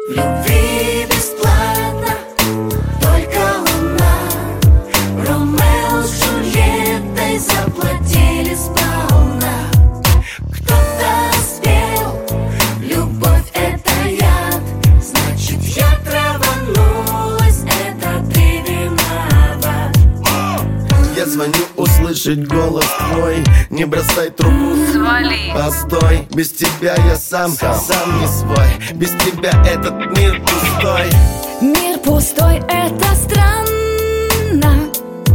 В любви бесплатно, только луна. Ромео с Джульеттой заплатили сполна. Кто-то спел, любовь это яд, значит я траванулась, это ты виноват. Я звоню услышать голос твой, не бросай трубку, Свали. постой. Без тебя я сам не свой. Без тебя этот мир пустой. Мир пустой, это странно.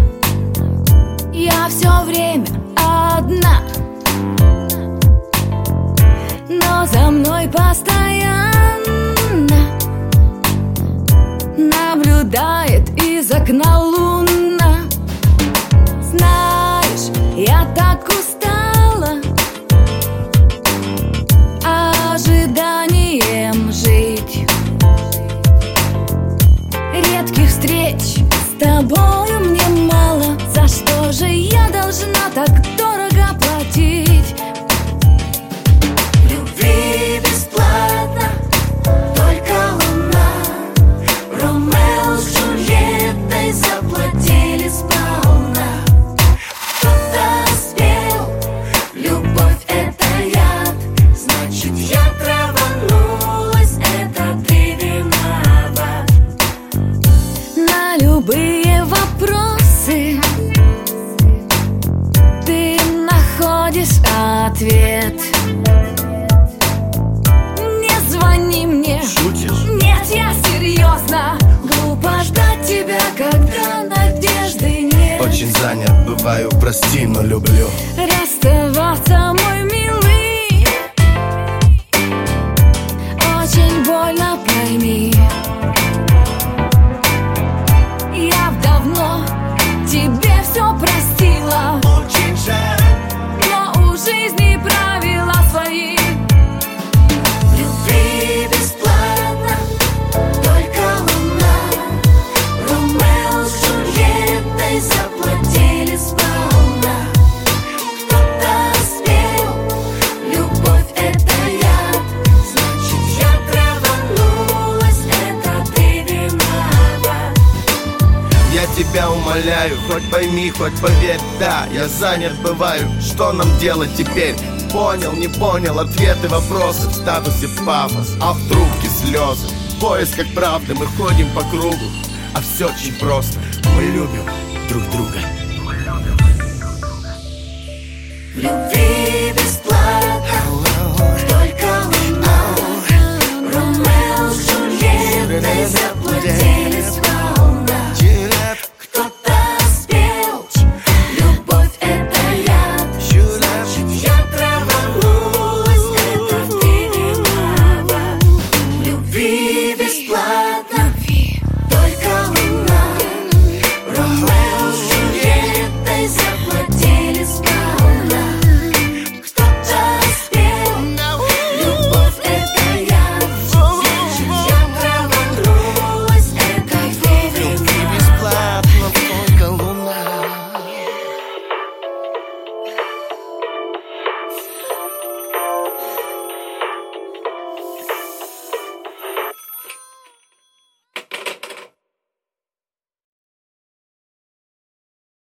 Я все время одна, но за мной постоянно наблюдает из окна луна. Знаешь, я так устала ожиданием жить, редких встреч с тобою мне мало. За что же я должна так дорого платить? В любви бесплатно, только луна. Ромео с Джульеттой заплатили сполна. Кто-то спел, любовь это яд, значит я траванулась, это ты виноват. На любые вопросы ты находишь ответ. Не звони мне. Шутишь? Нет, я серьезно. Глупо ждать тебя, когда надежды нет. Очень занят бываю, прости, но люблю. Расставаться, мой милый, очень больно, пойми. Я давно тебе все простила, Очень жаль. но у жизни правила свои. В любви бесплатно, только луна. Ромео с Джульеттой заплатили сполна. Кто-то спел, любовь это яд, значит я траванулась, это ты виноват. Я тебя умоляю, хоть пойми, хоть поверь, да, я занят бываю. Что нам делать теперь? Понял, не понял, ответы, вопросы в статусе пафос, а в трубке слезы. В поисках правды мы ходим по кругу, а все очень просто. Мы любим друг друга. В любви бесплатно.